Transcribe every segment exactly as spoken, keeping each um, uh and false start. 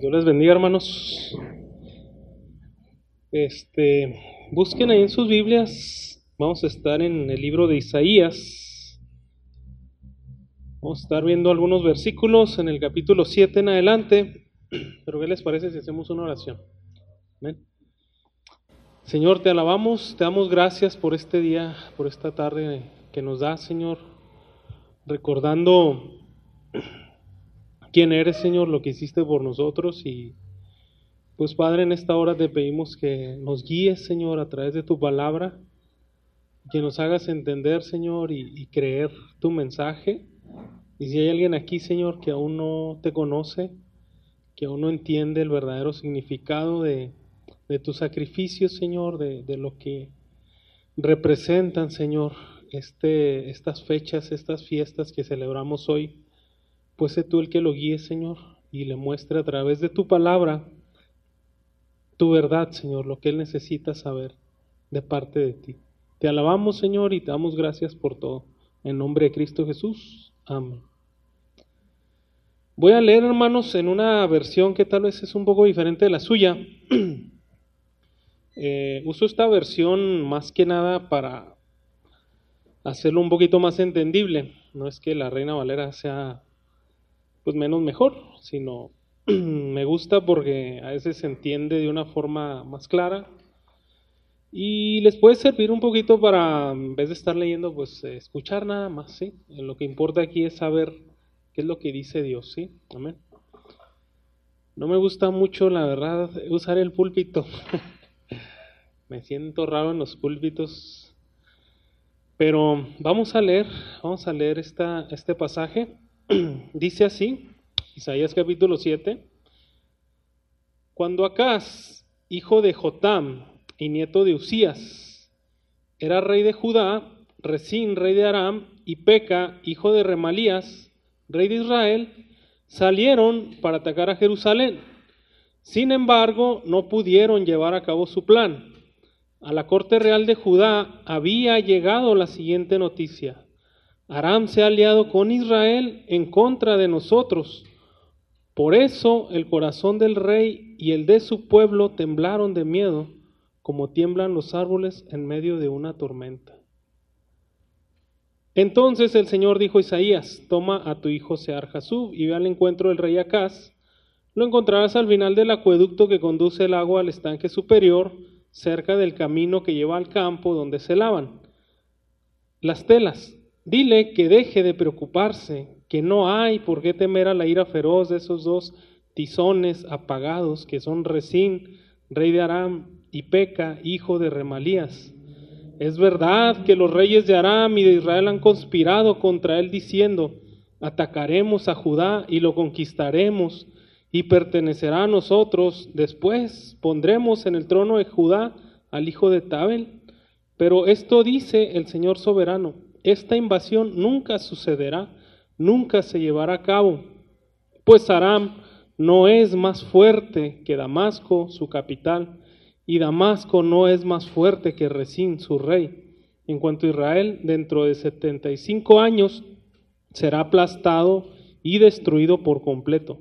Dios les bendiga, hermanos. Este, busquen ahí en sus Biblias. Vamos a estar en el libro de Isaías. Vamos a estar viendo algunos versículos en el capítulo siete en adelante. Pero ¿qué les parece si hacemos una oración? ¿Amén? Señor, te alabamos, te damos gracias por este día, por esta tarde que nos das, Señor, recordando quién eres, Señor, lo que hiciste por nosotros. Y pues, Padre, en esta hora te pedimos que nos guíes, Señor, a través de tu palabra, que nos hagas entender, Señor, y, y creer tu mensaje. Y si hay alguien aquí, Señor, que aún no te conoce, que aún no entiende el verdadero significado de, de tu sacrificio, Señor, de, de lo que representan, Señor, este, estas fechas, estas fiestas que celebramos hoy, pues sé tú el que lo guíe, Señor, y le muestre a través de tu palabra tu verdad, Señor, lo que él necesita saber de parte de ti. Te alabamos, Señor, y te damos gracias por todo. En nombre de Cristo Jesús. Amén. Voy a leer, hermanos, en una versión que tal vez es un poco diferente de la suya. eh, uso esta versión más que nada para hacerlo un poquito más entendible. No es que la Reina Valera sea pues menos mejor, sino me gusta porque a veces se entiende de una forma más clara y les puede servir un poquito para, en vez de estar leyendo, pues escuchar nada más, ¿sí? Lo que importa aquí es saber qué es lo que dice Dios, ¿sí? Amén. No me gusta mucho, la verdad, usar el púlpito. Me siento raro en los púlpitos. Pero vamos a leer, vamos a leer esta, este pasaje. Dice así, Isaías capítulo siete: Cuando Acaz, hijo de Jotam y nieto de Usías, era rey de Judá, Resín, rey de Aram, y Peca, hijo de Remalías, rey de Israel, salieron para atacar a Jerusalén. Sin embargo, no pudieron llevar a cabo su plan. A la corte real de Judá había llegado la siguiente noticia: Aram se ha aliado con Israel en contra de nosotros. Por eso el corazón del rey y el de su pueblo temblaron de miedo, como tiemblan los árboles en medio de una tormenta. Entonces el Señor dijo a Isaías: Toma a tu hijo Sear-Jasub y ve al encuentro del rey Acaz. Lo encontrarás al final del acueducto que conduce el agua al estanque superior, cerca del camino que lleva al campo donde se lavan las telas. Dile que deje de preocuparse, que no hay por qué temer a la ira feroz de esos dos tizones apagados que son Resín, rey de Aram, y Peca, hijo de Remalías. Es verdad que los reyes de Aram y de Israel han conspirado contra él diciendo: atacaremos a Judá y lo conquistaremos y pertenecerá a nosotros. Después pondremos en el trono de Judá al hijo de Tabel. Pero esto dice el Señor soberano: esta invasión nunca sucederá, nunca se llevará a cabo, pues Aram no es más fuerte que Damasco, su capital, y Damasco no es más fuerte que Resín, su rey. En cuanto a Israel, dentro de setenta y cinco años será aplastado y destruido por completo.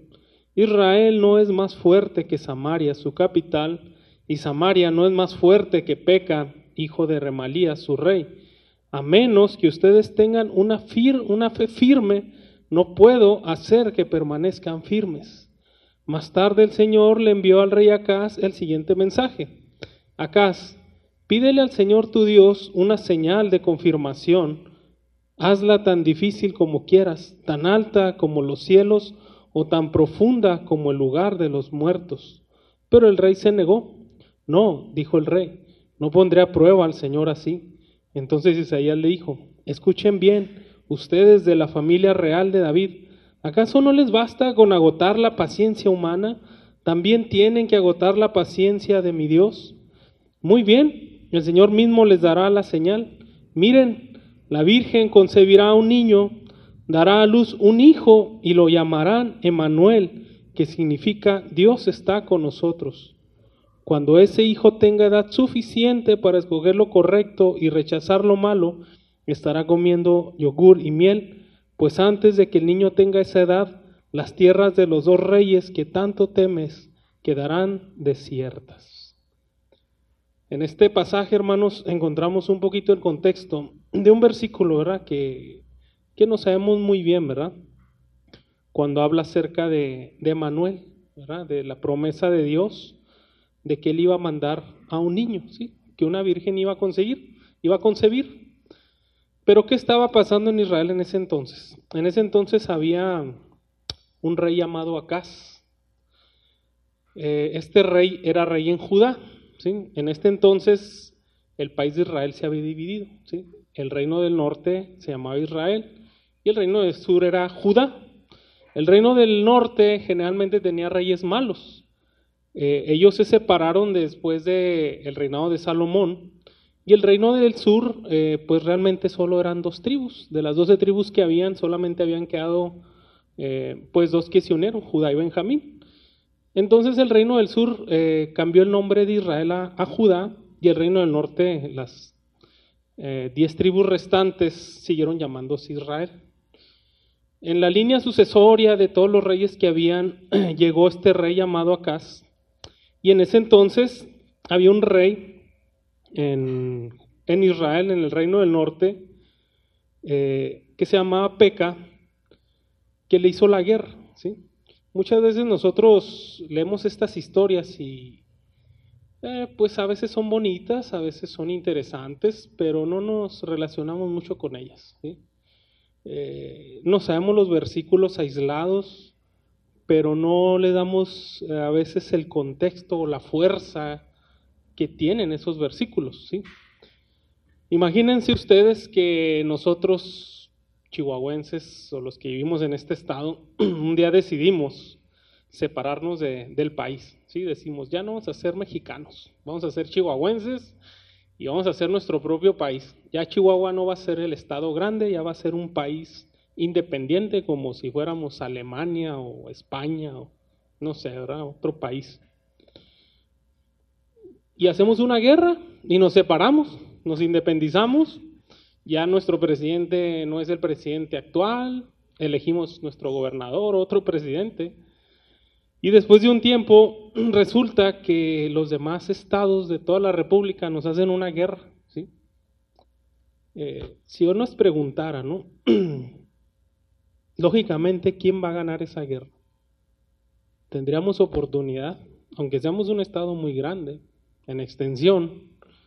Israel no es más fuerte que Samaria, su capital, y Samaria no es más fuerte que Peca, hijo de Remalías, su rey. A menos que ustedes tengan una, fir- una fe firme, no puedo hacer que permanezcan firmes. Más tarde el Señor le envió al rey Acaz el siguiente mensaje: Acaz, pídele al Señor tu Dios una señal de confirmación. Hazla tan difícil como quieras, tan alta como los cielos o tan profunda como el lugar de los muertos. Pero el rey se negó. No, dijo el rey, no pondré a prueba al Señor así. Entonces Isaías le dijo: escuchen bien, ustedes de la familia real de David, ¿acaso no les basta con agotar la paciencia humana? ¿También tienen que agotar la paciencia de mi Dios? Muy bien, el Señor mismo les dará la señal. Miren, la Virgen concebirá un niño, dará a luz un hijo y lo llamarán Emmanuel, que significa Dios está con nosotros. Cuando ese hijo tenga edad suficiente para escoger lo correcto y rechazar lo malo, estará comiendo yogur y miel, pues antes de que el niño tenga esa edad, Las tierras de los dos reyes que tanto temes quedarán desiertas. En este pasaje, hermanos, encontramos un poquito el contexto de un versículo, ¿verdad? Que, que no sabemos muy bien, ¿verdad? Cuando habla acerca de, de Manuel, ¿verdad? De la promesa de Dios, de que Él iba a mandar a un niño, ¿sí? Que una virgen iba a conseguir, iba a concebir. Pero ¿qué estaba pasando en Israel en ese entonces? En ese entonces había un rey llamado Acaz. Eh, este rey era rey en Judá, ¿sí? En este entonces el país de Israel se había dividido, ¿sí? El reino del norte se llamaba Israel y el reino del sur era Judá. El reino del norte generalmente tenía reyes malos. Eh, ellos se separaron después del reinado de Salomón, y el reino del sur, eh, pues realmente solo eran dos tribus. De las doce tribus que habían, solamente habían quedado eh, pues dos que se unieron, Judá y Benjamín. Entonces el reino del sur eh, cambió el nombre de Israel a, a Judá, y el reino del norte, las eh, diez tribus restantes, siguieron llamándose Israel. En la línea sucesoria de todos los reyes que habían, llegó este rey llamado Acaz, y en ese entonces había un rey en, en Israel, en el reino del norte, eh, que se llamaba Peca, que le hizo la guerra, ¿sí? Muchas veces nosotros leemos estas historias y eh, pues a veces son bonitas, a veces son interesantes, pero no nos relacionamos mucho con ellas, ¿sí? Eh, no sabemos los versículos aislados, pero no le damos eh, a veces el contexto o la fuerza que tienen esos versículos, ¿sí? Imagínense ustedes que nosotros, chihuahuenses o los que vivimos en este estado, un día decidimos separarnos de, del país, ¿sí? Decimos, ya no vamos a ser mexicanos, vamos a ser chihuahuenses y vamos a hacer nuestro propio país. Ya Chihuahua no va a ser el estado grande, ya va a ser un país independiente, como si fuéramos Alemania o España o no sé, ¿verdad? Otro país. Y hacemos una guerra y nos separamos, nos independizamos. Ya nuestro presidente no es el presidente actual, elegimos nuestro gobernador, otro presidente. Y después de un tiempo resulta que los demás estados de toda la república nos hacen una guerra, ¿sí? Eh, si yo nos preguntara, ¿no? Lógicamente, ¿quién va a ganar esa guerra? ¿Tendríamos oportunidad? Aunque seamos un estado muy grande, en extensión,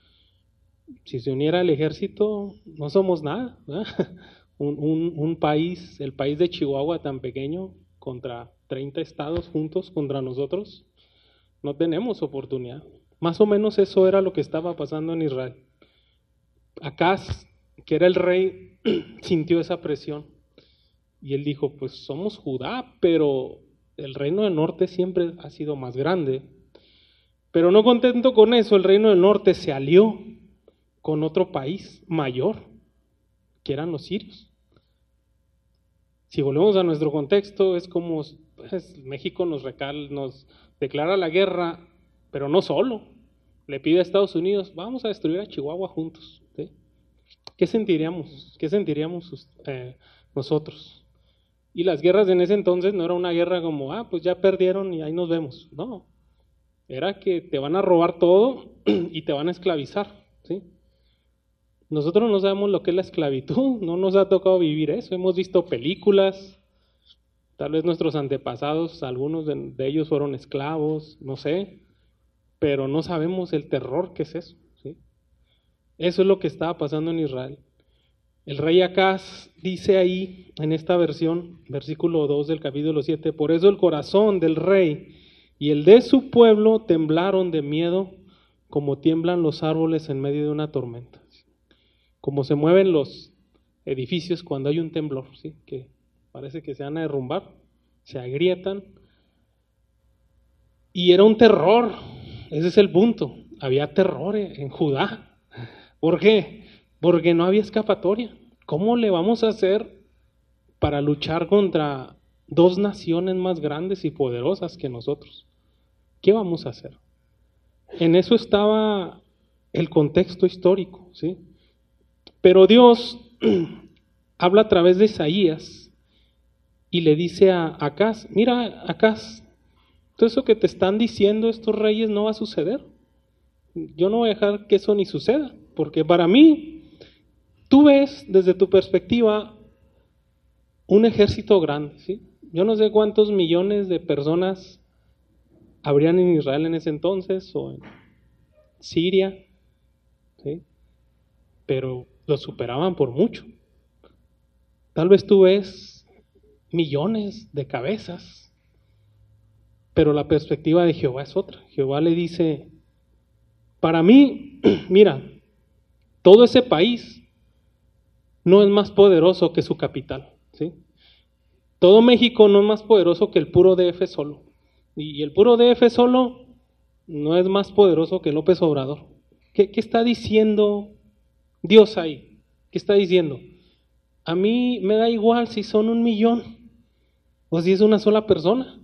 si se uniera el ejército, no somos nada, ¿verdad? Un, un, un país, el país de Chihuahua tan pequeño, contra treinta estados juntos contra nosotros, no tenemos oportunidad. Más o menos eso era lo que estaba pasando en Israel. Acaz, que era el rey, sintió esa presión y él dijo, pues somos Judá, pero el reino del norte siempre ha sido más grande. Pero no contento con eso, el reino del norte se alió con otro país mayor, que eran los sirios. Si volvemos a nuestro contexto, es como pues, México nos, recal, nos declara la guerra, pero no solo. Le pide a Estados Unidos, vamos a destruir a Chihuahua juntos, ¿sí? ¿Qué sentiríamos? ¿Qué sentiríamos eh, nosotros? Y las guerras en ese entonces no era una guerra como, ah, pues ya perdieron y ahí nos vemos. No, era que te van a robar todo y te van a esclavizar, ¿sí? Nosotros no sabemos lo que es la esclavitud, no nos ha tocado vivir eso, hemos visto películas, tal vez nuestros antepasados, algunos de, de ellos fueron esclavos, no sé, pero no sabemos el terror que es eso, ¿sí? Eso es lo que estaba pasando en Israel. El rey Acaz dice ahí, en esta versión, versículo dos del capítulo siete, por eso el corazón del rey y el de su pueblo temblaron de miedo como tiemblan los árboles en medio de una tormenta. Como se mueven los edificios cuando hay un temblor, ¿sí? Que parece que se van a derrumbar, se agrietan. Y era un terror, ese es el punto, había terror en Judá. ¿Por qué? Porque no había escapatoria. ¿Cómo le vamos a hacer para luchar contra dos naciones más grandes y poderosas que nosotros? ¿Qué vamos a hacer? En eso estaba el contexto histórico, ¿sí? Pero Dios habla a través de Isaías y le dice a Acaz, mira Acaz, todo eso que te están diciendo estos reyes no va a suceder. Yo no voy a dejar que eso ni suceda, porque para mí, tú ves desde tu perspectiva un ejército grande, ¿sí? Yo no sé cuántos millones de personas habrían en Israel en ese entonces o en Siria, ¿sí? Pero lo superaban por mucho. Tal vez tú ves millones de cabezas, pero la perspectiva de Jehová es otra. Jehová le dice, para mí, mira, todo ese país no es más poderoso que su capital, ¿sí? Todo México no es más poderoso que el puro D F solo. Y el puro D F solo no es más poderoso que López Obrador. ¿Qué, qué está diciendo Dios ahí? ¿Qué está diciendo? A mí me da igual si son un millón o si es una sola persona.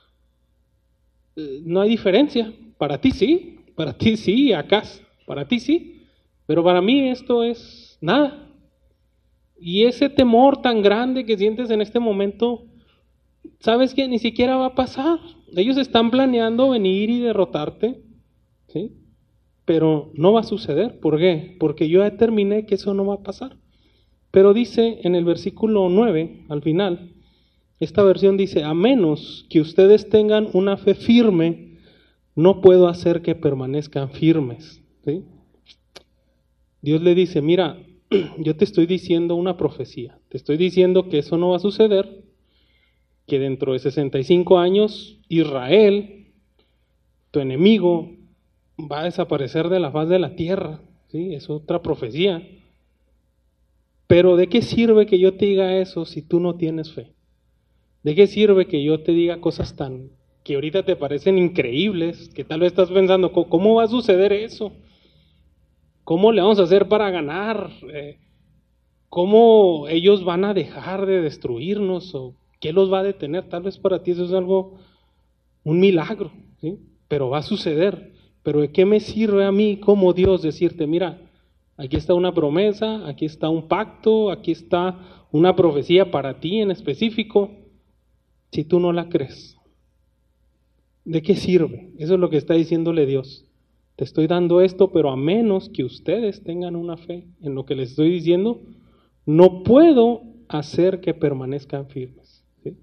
Eh, no hay diferencia. Para ti sí, para ti sí, acá, para ti sí. Pero para mí esto es nada. Y ese temor tan grande que sientes en este momento, sabes que ni siquiera va a pasar. Ellos están planeando venir y derrotarte, ¿sí? Pero no va a suceder. ¿Por qué? Porque yo ya determiné que eso no va a pasar. Pero dice en el versículo nueve, al final, esta versión dice, a menos que ustedes tengan una fe firme, no puedo hacer que permanezcan firmes, ¿sí? Dios le dice, mira, yo te estoy diciendo una profecía, te estoy diciendo que eso no va a suceder, que dentro de sesenta y cinco años Israel, tu enemigo, va a desaparecer de la faz de la tierra, ¿sí? Es otra profecía. Pero ¿de qué sirve que yo te diga eso si tú no tienes fe? ¿De qué sirve que yo te diga cosas tan que ahorita te parecen increíbles, que tal vez estás pensando, ¿cómo va a suceder eso? ¿Cómo le vamos a hacer para ganar? Eh, ¿Cómo ellos van a dejar de destruirnos? ¿O qué los va a detener? Tal vez para ti eso es algo, un milagro, ¿sí? Pero va a suceder. Pero ¿de qué me sirve a mí como Dios decirte, mira, aquí está una promesa, aquí está un pacto, aquí está una profecía para ti en específico, si tú no la crees? ¿De qué sirve? Eso es lo que está diciéndole Dios. Te estoy dando esto, pero a menos que ustedes tengan una fe en lo que les estoy diciendo, no puedo hacer que permanezcan firmes, ¿sí?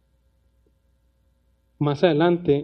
Más adelante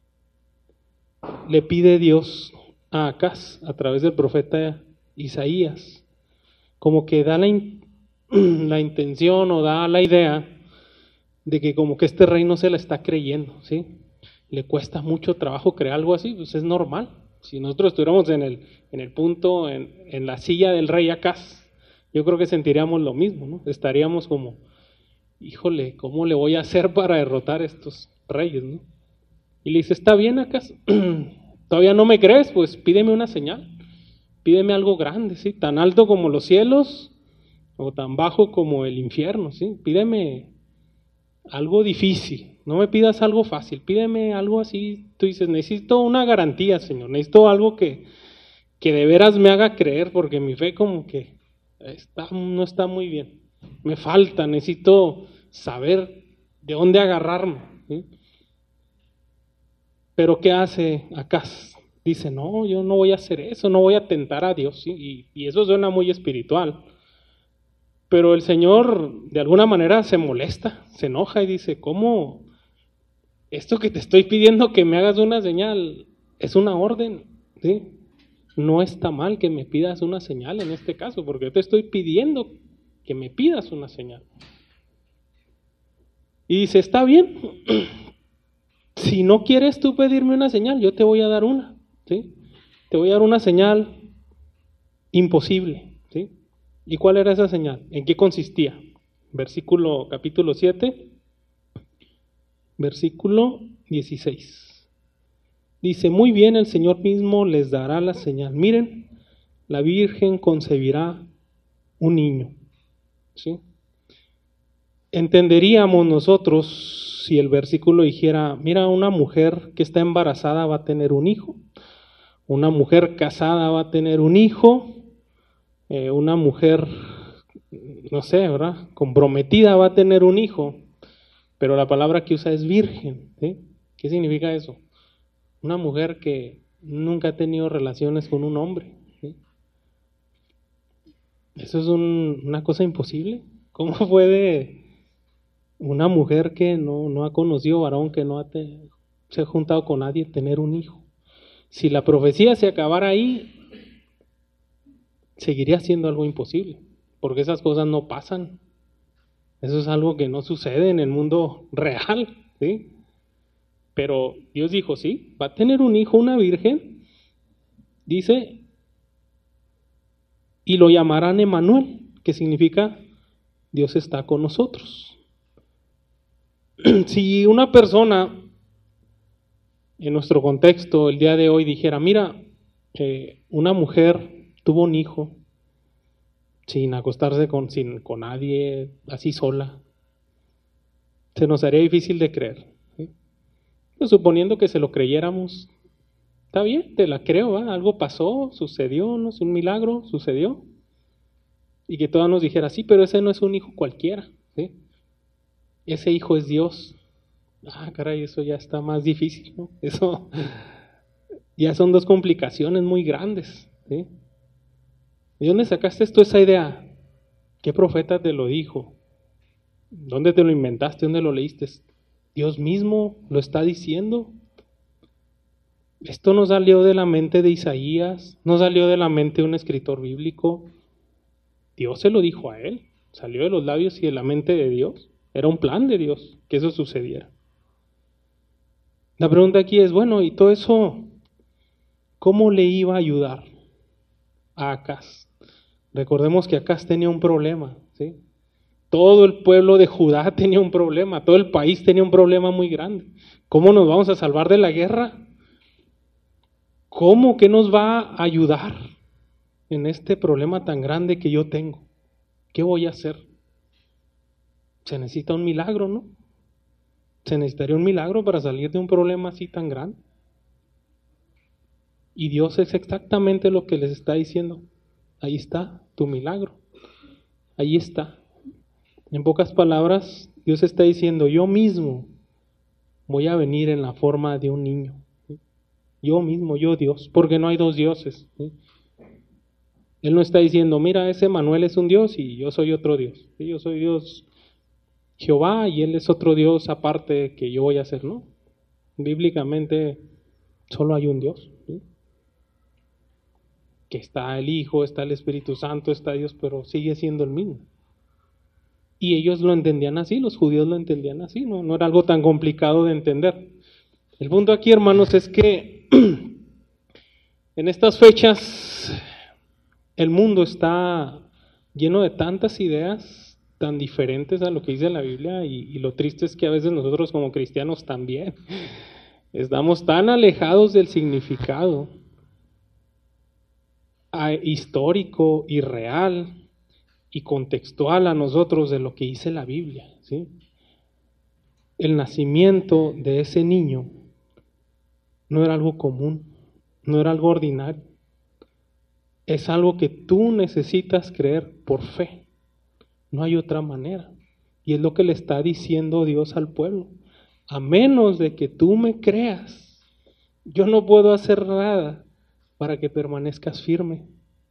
le pide Dios a Acaz a través del profeta Isaías, como que da la, in, la intención o da la idea de que como que este rey no se la está creyendo, ¿sí? Le cuesta mucho trabajo crear algo así, pues es normal. Si nosotros estuviéramos en el, en el punto, en, en la silla del rey Acaz, yo creo que sentiríamos lo mismo, ¿no? Estaríamos como, híjole, ¿cómo le voy a hacer para derrotar a estos reyes, ¿no? Y le dice, está bien Acaz, ¿todavía no me crees? Pues pídeme una señal, pídeme algo grande, ¿sí? Tan alto como los cielos o tan bajo como el infierno, ¿sí? Pídeme algo difícil. No me pidas algo fácil, pídeme algo así. Tú dices, necesito una garantía, Señor, necesito algo que, que de veras me haga creer, porque mi fe como que está, no está muy bien. Me falta, necesito saber de dónde agarrarme, ¿sí? Pero ¿qué hace Acaz? Dice, no, yo no voy a hacer eso, no voy a tentar a Dios, ¿sí? y, y eso suena muy espiritual. Pero el Señor de alguna manera se molesta, se enoja y dice, ¿cómo? Esto que te estoy pidiendo que me hagas una señal es una orden, ¿sí? No está mal que me pidas una señal en este caso, porque yo te estoy pidiendo que me pidas una señal. Y dice, está bien, si no quieres tú pedirme una señal, yo te voy a dar una, ¿sí? Te voy a dar una señal imposible, ¿sí? ¿Y cuál era esa señal? ¿En qué consistía? Versículo, capítulo siete, versículo dieciséis. Dice, muy bien, el Señor mismo les dará la señal. Miren, la Virgen concebirá un niño, ¿sí? Entenderíamos nosotros si el versículo dijera, mira, una mujer que está embarazada va a tener un hijo, una mujer casada va a tener un hijo, Eh, una mujer, no sé, ¿verdad?, comprometida va a tener un hijo. pero la palabra que usa es virgen. ¿Sí? ¿Qué significa eso? Una mujer que nunca ha tenido relaciones con un hombre. ¿Sí? Eso es un, una cosa imposible. ¿Cómo puede una mujer que no, no ha conocido varón, que no ha te, se ha juntado con nadie, tener un hijo? Si la profecía se acabara ahí, seguiría siendo algo imposible, porque esas cosas no pasan. Eso es algo que no sucede en el mundo real, ¿sí? Pero Dios dijo, sí, va a tener un hijo, una virgen, dice, y lo llamarán Emmanuel, que significa Dios está con nosotros. Si una persona en nuestro contexto el día de hoy dijera, mira, eh, una mujer tuvo un hijo sin acostarse con, sin, con nadie, así sola, se nos haría difícil de creer. ¿Sí? Pues suponiendo que se lo creyéramos, está bien, te la creo, ¿va? Algo pasó, sucedió, ¿no? Es un milagro, sucedió. Y que toda nos dijera, sí, pero ese no es un hijo cualquiera, ¿sí? Ese hijo es Dios. Ah, caray, eso ya está más difícil, ¿no? Eso ya son dos complicaciones muy grandes, ¿sí? ¿De dónde sacaste tú esa idea? ¿Qué profeta te lo dijo? ¿Dónde te lo inventaste? ¿Dónde lo leíste? ¿Dios mismo lo está diciendo? Esto no salió de la mente de Isaías, no salió de la mente de un escritor bíblico. Dios se lo dijo a él, salió de los labios y de la mente de Dios. Era un plan de Dios que eso sucediera. La pregunta aquí es, bueno, ¿y todo eso cómo le iba a ayudar a Acaz? Recordemos que Acaz tenía un problema, ¿sí? Todo el pueblo de Judá tenía un problema, todo el país tenía un problema muy grande. ¿Cómo nos vamos a salvar de la guerra? ¿Cómo que nos va a ayudar en este problema tan grande que yo tengo? ¿Qué voy a hacer? Se necesita un milagro, ¿no? Se necesitaría un milagro para salir de un problema así tan grande. Y Dios es exactamente lo que les está diciendo. Ahí está tu milagro. Ahí está. En pocas palabras, Dios está diciendo, yo mismo voy a venir en la forma de un niño. ¿Sí? Yo mismo, yo Dios, porque no hay dos dioses. ¿Sí? Él no está diciendo, mira, ese Manuel es un Dios y yo soy otro Dios. ¿Sí? Yo soy Dios Jehová y Él es otro Dios aparte que yo voy a hacer, ¿no? Bíblicamente solo hay un Dios. ¿Sí? Que está el Hijo, está el Espíritu Santo, está Dios, pero sigue siendo el mismo. Y ellos lo entendían así, los judíos lo entendían así, no, no era algo tan complicado de entender. El punto aquí, hermanos, es que en estas fechas el mundo está lleno de tantas ideas tan diferentes a lo que dice la Biblia y, y lo triste es que a veces nosotros como cristianos también estamos tan alejados del significado histórico y real y contextual a nosotros de lo que dice la Biblia, ¿sí? El nacimiento de ese niño no era algo común, no era algo ordinario. Es algo que tú necesitas creer por fe. No hay otra manera. Y es lo que le está diciendo Dios al pueblo. A menos de que tú me creas, yo no puedo hacer nada para que permanezcas firme.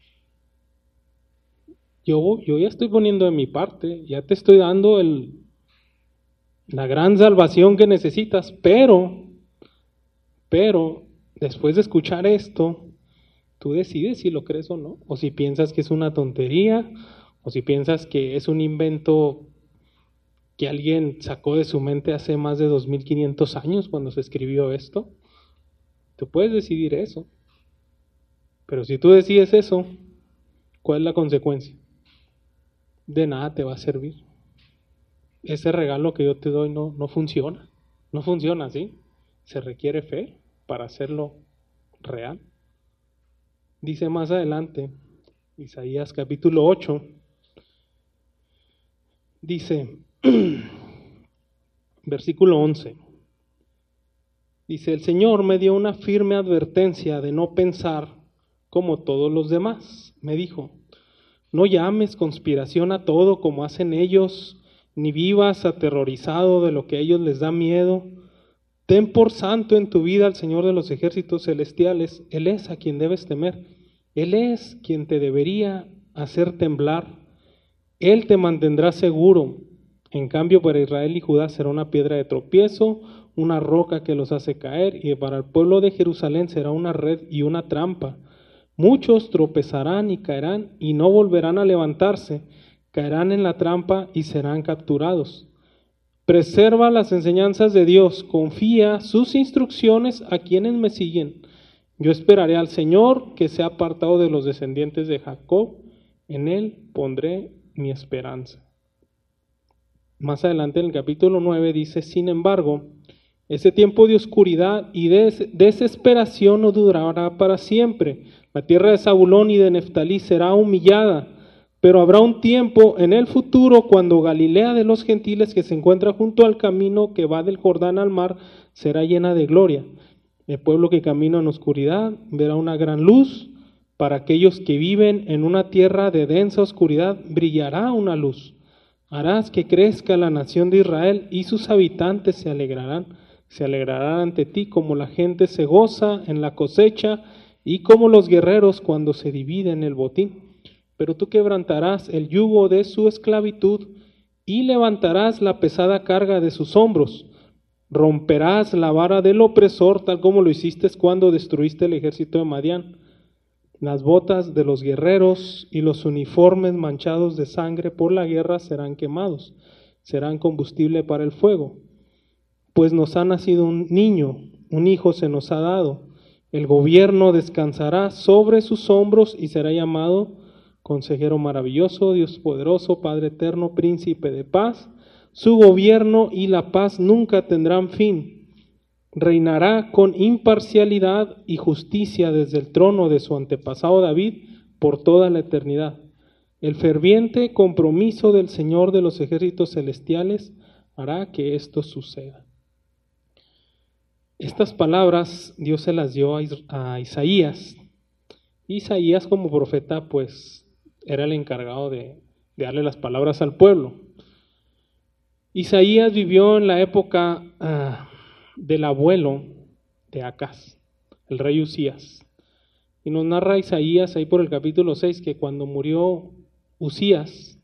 Yo, yo ya estoy poniendo de mi parte, ya te estoy dando el, la gran salvación que necesitas, pero, pero, después de escuchar esto, tú decides si lo crees o no, o si piensas que es una tontería, o si piensas que es un invento que alguien sacó de su mente hace más de dos mil quinientos años cuando se escribió esto. Tú puedes decidir eso, pero si tú decides eso, ¿cuál es la consecuencia? De nada te va a servir. Ese regalo que yo te doy no, no funciona. No funciona así. Se requiere fe para hacerlo real. Dice más adelante, Isaías capítulo ocho, dice, versículo once, dice, el Señor me dio una firme advertencia de no pensar como todos los demás. Me dijo, no llames conspiración a todo como hacen ellos ni vivas aterrorizado de lo que a ellos les da miedo. Ten por santo en tu vida al Señor de los ejércitos celestiales. Él es a quien debes temer. Él es quien te debería hacer temblar. Él te mantendrá seguro. En cambio, para Israel y Judá será una piedra de tropiezo, una roca que los hace caer, y para el pueblo de Jerusalén será una red y una trampa. Muchos tropezarán y caerán y no volverán a levantarse, caerán en la trampa y serán capturados. Preserva las enseñanzas de Dios, confía sus instrucciones a quienes me siguen. Yo esperaré al Señor, que se ha apartado de los descendientes de Jacob, en Él pondré mi esperanza. Más adelante en el capítulo nueve dice, sin embargo, ese tiempo de oscuridad y de desesperación no durará para siempre. La tierra de Zabulón y de Neftalí será humillada, pero habrá un tiempo en el futuro cuando Galilea de los gentiles, que se encuentra junto al camino que va del Jordán al mar, será llena de gloria. El pueblo que camina en oscuridad verá una gran luz. Para aquellos que viven en una tierra de densa oscuridad brillará una luz. Harás que crezca la nación de Israel y sus habitantes se alegrarán. Se alegrarán ante ti como la gente se goza en la cosecha y como los guerreros cuando se dividen el botín. Pero tú quebrantarás el yugo de su esclavitud y levantarás la pesada carga de sus hombros. Romperás la vara del opresor, tal como lo hiciste cuando destruiste el ejército de Madián. Las botas de los guerreros y los uniformes manchados de sangre por la guerra serán quemados, serán combustible para el fuego. Pues nos ha nacido un niño, un hijo se nos ha dado. El gobierno descansará sobre sus hombros y será llamado Consejero maravilloso, Dios poderoso, Padre eterno, Príncipe de paz. Su gobierno y la paz nunca tendrán fin. Reinará con imparcialidad y justicia desde el trono de su antepasado David por toda la eternidad. El ferviente compromiso del Señor de los ejércitos celestiales hará que esto suceda. Estas palabras Dios se las dio a Isaías. Isaías, como profeta, pues era el encargado de, de darle las palabras al pueblo. Isaías vivió en la época uh, del abuelo de Acaz, el rey Usías. Y nos narra Isaías ahí por el capítulo seis que cuando murió Usías,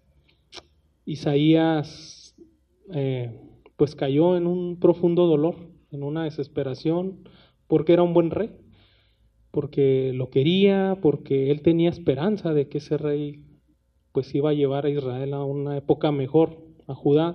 Isaías eh, pues cayó en un profundo dolor, en una desesperación, porque era un buen rey, porque lo quería, porque él tenía esperanza de que ese rey pues iba a llevar a Israel a una época mejor, a Judá.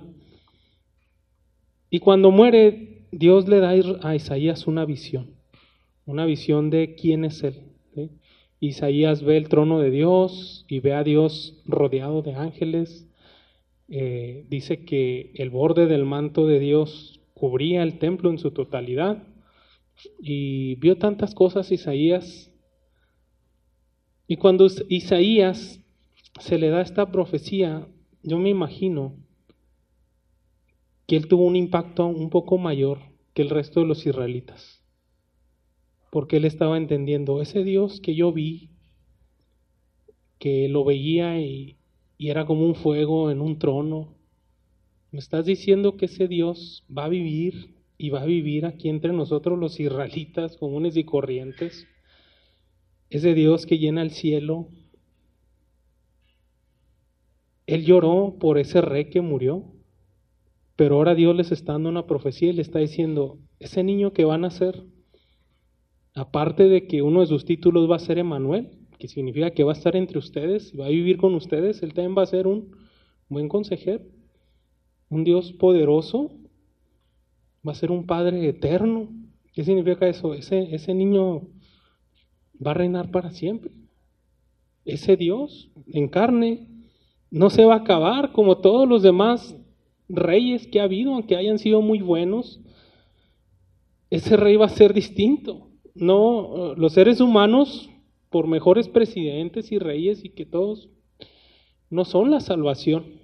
Y cuando muere, Dios le da a Isaías una visión, una visión de quién es él, ¿sí? Isaías ve el trono de Dios y ve a Dios rodeado de ángeles. Eh, dice que el borde del manto de Dios cubría el templo en su totalidad. Y vio tantas cosas Isaías. Y cuando Isaías se le da esta profecía, yo me imagino que él tuvo un impacto un poco mayor que el resto de los israelitas. Porque él estaba entendiendo, ese Dios que yo vi, que lo veía y, y era como un fuego en un trono, me estás diciendo que ese Dios va a vivir y va a vivir aquí entre nosotros los israelitas comunes y corrientes. Ese Dios que llena el cielo. Él lloró por ese rey que murió, pero ahora Dios les está dando una profecía y le está diciendo, ese niño que va a nacer, aparte de que uno de sus títulos va a ser Emmanuel, que significa que va a estar entre ustedes, va a vivir con ustedes, él también va a ser un buen consejero, un Dios poderoso, va a ser un Padre eterno. ¿Qué significa eso? Ese, ese niño va a reinar para siempre. Ese Dios en carne no se va a acabar como todos los demás reyes que ha habido, aunque hayan sido muy buenos. Ese rey va a ser distinto. No, los seres humanos, por mejores presidentes y reyes y que todos, no son la salvación.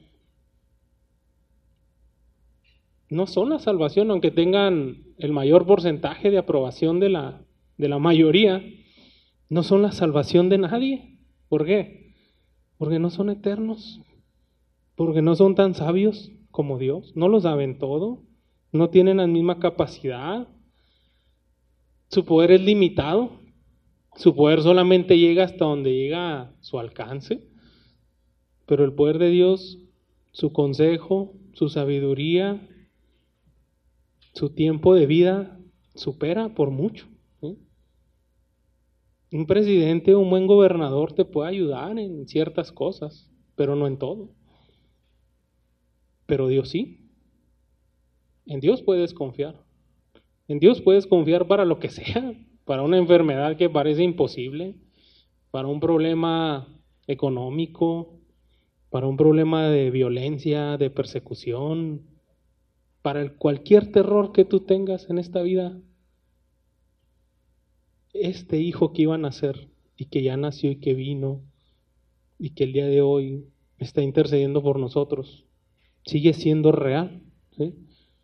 No son la salvación, aunque tengan el mayor porcentaje de aprobación de la, de la mayoría, no son la salvación de nadie. ¿Por qué? Porque no son eternos, porque no son tan sabios, como Dios, no lo saben todo, no tienen la misma capacidad, su poder es limitado, su poder solamente llega hasta donde llega su alcance, pero el poder de Dios, su consejo, su sabiduría, su tiempo de vida supera por mucho. ¿Sí? Un presidente o un buen gobernador te puede ayudar en ciertas cosas, pero no en todo. Pero Dios sí. En Dios puedes confiar. En Dios puedes confiar para lo que sea, para una enfermedad que parece imposible, para un problema económico, para un problema de violencia, de persecución, para el cualquier terror que tú tengas en esta vida. Este hijo que iba a nacer y que ya nació y que vino y que el día de hoy está intercediendo por nosotros, sigue siendo real. ¿Sí?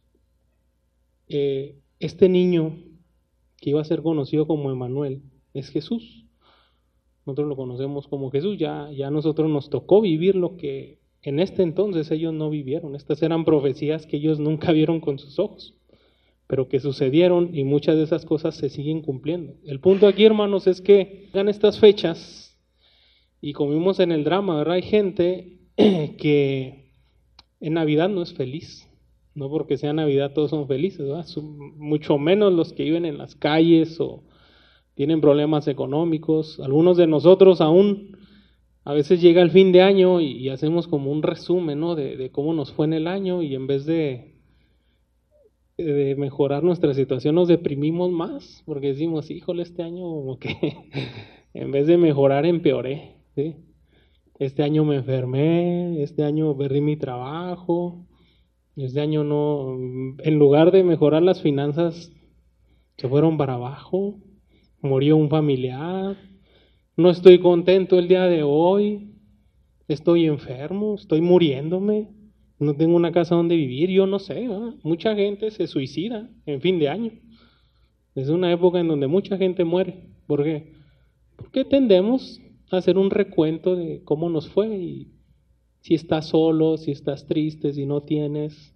Eh, este niño que iba a ser conocido como Emmanuel es Jesús. Nosotros lo conocemos como Jesús, ya, ya a nosotros nos tocó vivir lo que en este entonces ellos no vivieron. Estas eran profecías que ellos nunca vieron con sus ojos, pero que sucedieron y muchas de esas cosas se siguen cumpliendo. El punto aquí, hermanos, es que llegan estas fechas y como vimos en el drama, ¿verdad? Hay gente que en Navidad no es feliz. No porque sea Navidad todos son felices, ¿verdad? Son mucho menos los que viven en las calles o tienen problemas económicos. Algunos de nosotros aún a veces llega el fin de año y, y hacemos como un resumen, ¿no? de, de cómo nos fue en el año y en vez de, de mejorar nuestra situación nos deprimimos más porque decimos, híjole, este año como que en vez de mejorar empeoré, ¿sí? Este año me enfermé, este año perdí mi trabajo, este año no, en lugar de mejorar las finanzas se fueron para abajo, murió un familiar, no estoy contento el día de hoy, estoy enfermo, estoy muriéndome, no tengo una casa donde vivir, yo no sé, ¿verdad? Mucha gente se suicida en fin de año. Es una época en donde mucha gente muere. ¿Por qué? Porque tendemos a hacer un recuento de cómo nos fue y si estás solo, si estás triste, si no tienes,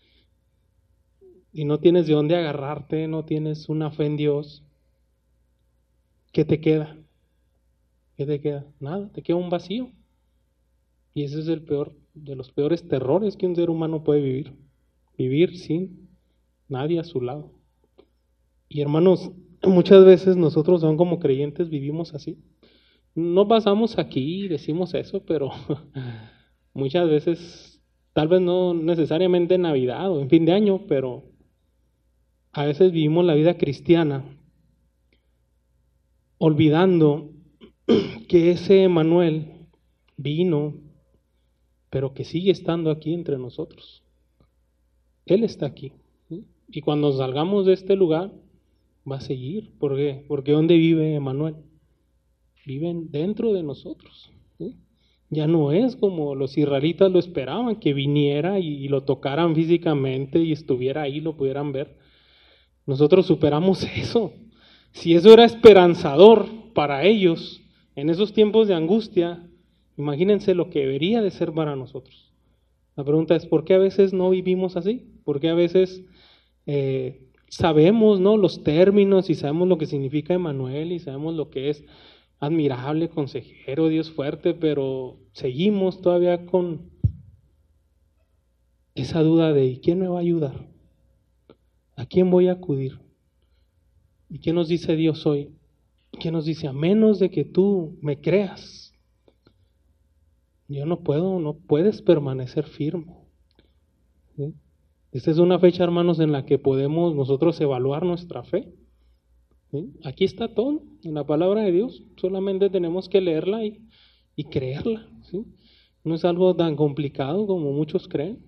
y no tienes de dónde agarrarte, no tienes una fe en Dios, ¿qué te queda? ¿Qué te queda? Nada, te queda un vacío. Y ese es el peor de los peores terrores que un ser humano puede vivir. Vivir sin nadie a su lado. Y hermanos, muchas veces nosotros aún como creyentes vivimos así. No pasamos aquí y decimos eso, pero muchas veces, tal vez no necesariamente en Navidad o en fin de año, pero a veces vivimos la vida cristiana olvidando que ese Emmanuel vino, pero que sigue estando aquí entre nosotros. Él está aquí. ¿Sí? Y cuando salgamos de este lugar, va a seguir. ¿Por qué? Porque ¿dónde vive Emmanuel? Viven dentro de nosotros. ¿Sí? Ya no es como los israelitas lo esperaban, que viniera y, y lo tocaran físicamente y estuviera ahí, lo pudieran ver. Nosotros superamos eso. Si eso era esperanzador para ellos en esos tiempos de angustia, imagínense lo que debería de ser para nosotros. La pregunta es, ¿por qué a veces no vivimos así? ¿Por qué a veces eh, sabemos, ¿no?, los términos y sabemos lo que significa Emmanuel y sabemos lo que es admirable, consejero, Dios fuerte, pero seguimos todavía con esa duda de ¿y quién me va a ayudar? ¿A quién voy a acudir? ¿Y qué nos dice Dios hoy? ¿Qué nos dice? A menos de que tú me creas, yo no puedo, no puedes permanecer firme. ¿Sí? Esta es una fecha, hermanos, en la que podemos nosotros evaluar nuestra fe. ¿Sí? Aquí está todo, en la palabra de Dios, solamente tenemos que leerla y, y creerla. ¿Sí? No es algo tan complicado como muchos creen.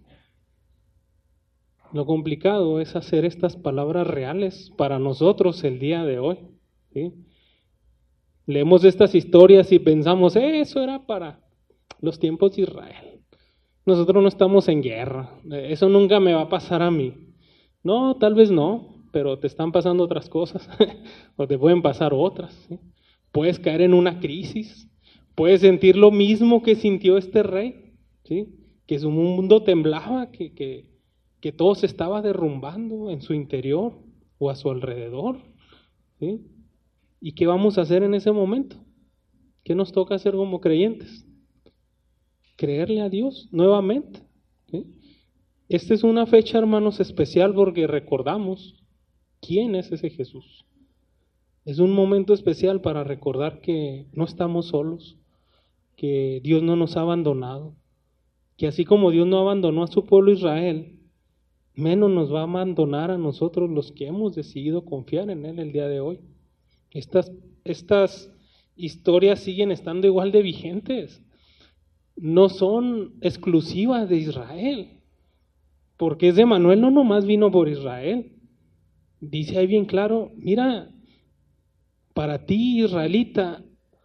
Lo complicado es hacer estas palabras reales para nosotros el día de hoy. ¿Sí? Leemos estas historias y pensamos, eh, eso era para los tiempos de Israel. Nosotros no estamos en guerra, eso nunca me va a pasar a mí. No, tal vez no, pero te están pasando otras cosas, o te pueden pasar otras. ¿Sí? Puedes caer en una crisis, puedes sentir lo mismo que sintió este rey, ¿sí? que su mundo temblaba, que, que, que todo se estaba derrumbando en su interior o a su alrededor. ¿Sí? ¿Y qué vamos a hacer en ese momento? ¿Qué nos toca hacer como creyentes? Creerle a Dios nuevamente. ¿Sí? Esta es una fecha, hermanos, especial porque recordamos quién es ese Jesús. Es un momento especial para recordar que no estamos solos, que Dios no nos ha abandonado, que así como Dios no abandonó a su pueblo Israel, menos nos va a abandonar a nosotros los que hemos decidido confiar en Él el día de hoy. Estas, estas historias siguen estando igual de vigentes, no son exclusivas de Israel, porque es de Manuel, no nomás vino por Israel. Dice ahí bien claro, mira, para ti, israelita,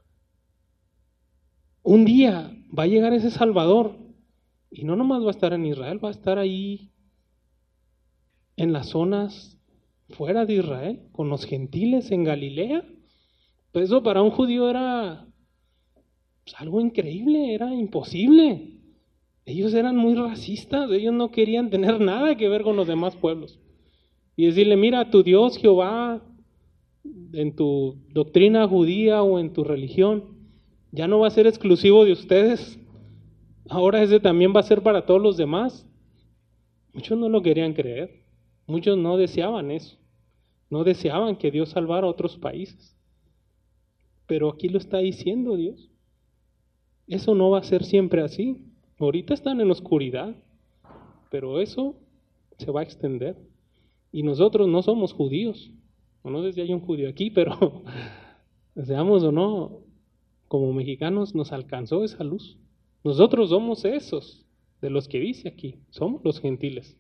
un día va a llegar ese Salvador, y no nomás va a estar en Israel, va a estar ahí en las zonas fuera de Israel, con los gentiles en Galilea. Pues eso para un judío era pues, algo increíble, era imposible. Ellos eran muy racistas, ellos no querían tener nada que ver con los demás pueblos. Y decirle, mira, tu Dios Jehová, en tu doctrina judía o en tu religión, ya no va a ser exclusivo de ustedes, ahora ese también va a ser para todos los demás. Muchos no lo querían creer, muchos no deseaban eso, no deseaban que Dios salvara a otros países. Pero aquí lo está diciendo Dios. Eso no va a ser siempre así. Ahorita están en oscuridad, pero eso se va a extender. Y nosotros no somos judíos. No sé si hay un judío aquí, pero seamos o no, como mexicanos nos alcanzó esa luz. Nosotros somos esos, de los que dice aquí, somos los gentiles.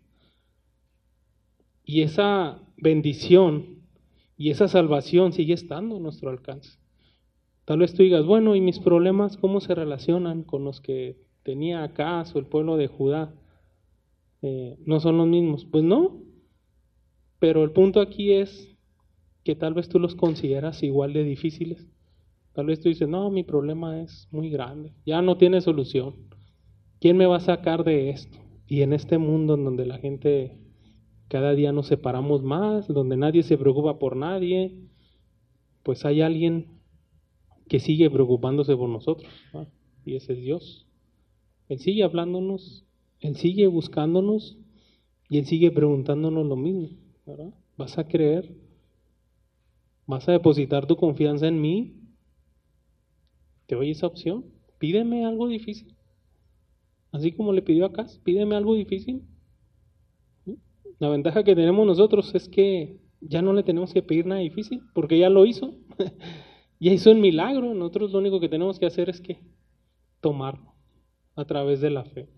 Y esa bendición y esa salvación sigue estando a nuestro alcance. Tal vez tú digas, bueno, ¿y mis problemas cómo se relacionan con los que tenía Acaz o el pueblo de Judá? Eh, ¿No son los mismos? Pues no, pero el punto aquí es que tal vez tú los consideras igual de difíciles. Tal vez tú dices, no, mi problema es muy grande, ya no tiene solución. ¿Quién me va a sacar de esto? Y en este mundo en donde la gente cada día nos separamos más, donde nadie se preocupa por nadie, pues hay alguien que sigue preocupándose por nosotros, ¿no? Y ese es Dios. Él sigue hablándonos, Él sigue buscándonos y Él sigue preguntándonos lo mismo, ¿verdad? ¿Vas a creer? ¿Vas a depositar tu confianza en mí? ¿Te doy esa opción? Pídeme algo difícil. Así como le pidió a Acaz, pídeme algo difícil. La ventaja que tenemos nosotros es que ya no le tenemos que pedir nada difícil, porque ya lo hizo. Ya hizo el milagro. Nosotros lo único que tenemos que hacer es que tomarlo a través de la fe.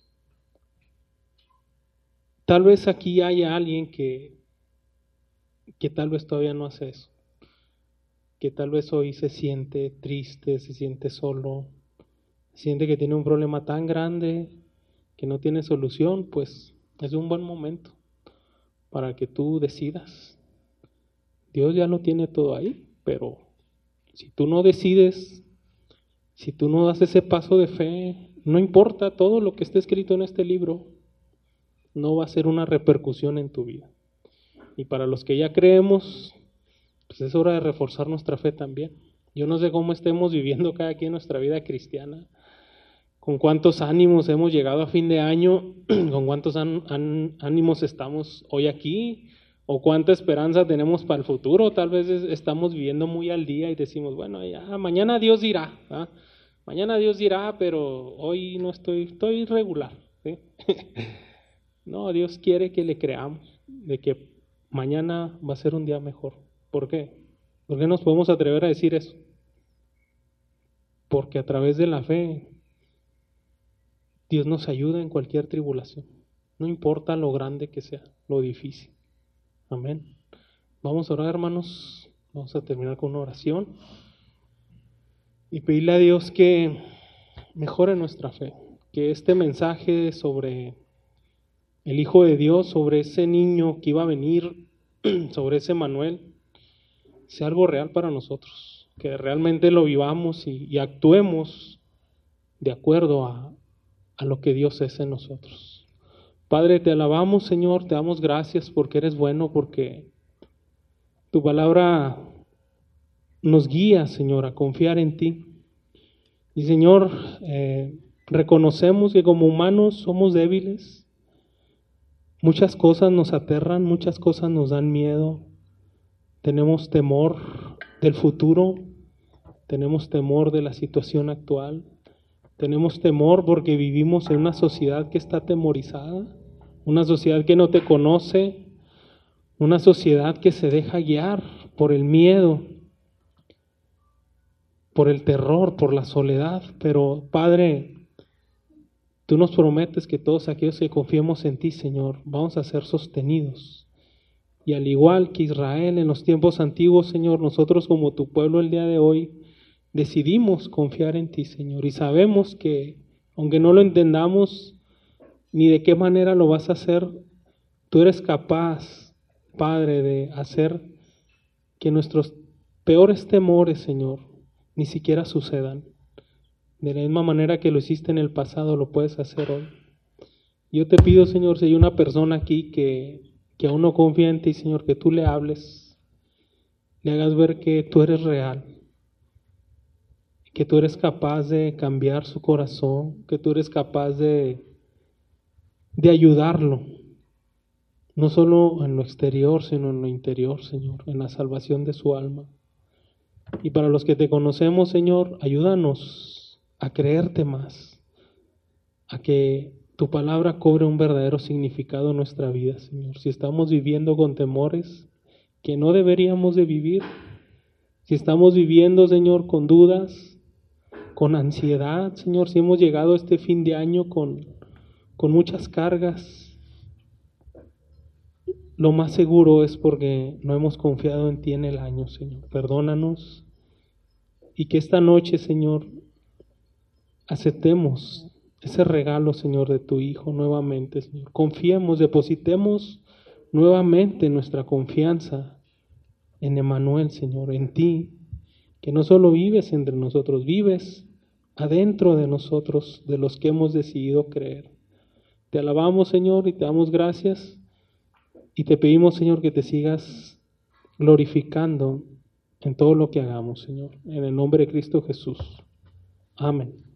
Tal vez aquí haya alguien que, que tal vez todavía no hace eso, que tal vez hoy se siente triste, se siente solo, siente que tiene un problema tan grande que no tiene solución. Pues es un buen momento para que tú decidas. Dios ya lo tiene todo ahí, pero si tú no decides, si tú no das ese paso de fe, no importa todo lo que esté escrito en este libro, no va a ser una repercusión en tu vida. Y para los que ya creemos, pues es hora de reforzar nuestra fe también. Yo no sé cómo estemos viviendo cada quien nuestra vida cristiana, con cuántos ánimos hemos llegado a fin de año, con cuántos ánimos estamos hoy aquí, o cuánta esperanza tenemos para el futuro. Tal vez estamos viviendo muy al día y decimos, bueno, ya mañana Dios dirá, ¿eh? Mañana Dios dirá, pero hoy no estoy, estoy regular, ¿sí? No, Dios quiere que le creamos, de que mañana va a ser un día mejor. ¿Por qué? ¿Por qué nos podemos atrever a decir eso? Porque a través de la fe, Dios nos ayuda en cualquier tribulación. No importa lo grande que sea, lo difícil. Amén. Vamos a orar, hermanos. Vamos a terminar con una oración y pedirle a Dios que mejore nuestra fe. Que este mensaje sobre el Hijo de Dios, sobre ese niño que iba a venir, sobre ese Manuel, sea algo real para nosotros. Que realmente lo vivamos y, y actuemos de acuerdo a a lo que Dios es en nosotros. Padre, te alabamos, Señor, te damos gracias porque eres bueno, porque tu palabra nos guía, Señor, a confiar en ti. Y Señor, eh, reconocemos que como humanos somos débiles. Muchas cosas nos aterran, muchas cosas nos dan miedo. Tenemos temor del futuro, tenemos temor de la situación actual, tenemos temor porque vivimos en una sociedad que está atemorizada, una sociedad que no te conoce, una sociedad que se deja guiar por el miedo, por el terror, por la soledad. Pero Padre, tú nos prometes que todos aquellos que confiemos en ti, Señor, vamos a ser sostenidos. Y al igual que Israel en los tiempos antiguos, Señor, nosotros como tu pueblo el día de hoy decidimos confiar en ti, Señor, y sabemos que aunque no lo entendamos ni de qué manera lo vas a hacer, tú eres capaz, Padre, de hacer que nuestros peores temores, Señor, ni siquiera sucedan. De la misma manera que lo hiciste en el pasado, lo puedes hacer hoy. Yo te pido, Señor, si hay una persona aquí que, que aún no confía en ti, Señor, que tú le hables, le hagas ver que tú eres real, que tú eres capaz de cambiar su corazón, que tú eres capaz de, de ayudarlo, no solo en lo exterior, sino en lo interior, Señor, en la salvación de su alma. Y para los que te conocemos, Señor, ayúdanos a creerte más, a que tu palabra cobre un verdadero significado en nuestra vida, Señor. Si estamos viviendo con temores que no deberíamos de vivir, si estamos viviendo, Señor, con dudas, con ansiedad, Señor, si hemos llegado a este fin de año con, con muchas cargas, lo más seguro es porque no hemos confiado en ti en el año, Señor. Perdónanos y que esta noche, Señor, aceptemos ese regalo, Señor, de tu Hijo nuevamente, Señor. Confiemos, depositemos nuevamente nuestra confianza en Emmanuel, Señor, en ti, que no solo vives entre nosotros, vives adentro de nosotros, de los que hemos decidido creer. Te alabamos, Señor, y te damos gracias, y te pedimos, Señor, que te sigas glorificando en todo lo que hagamos, Señor, en el nombre de Cristo Jesús. Amén.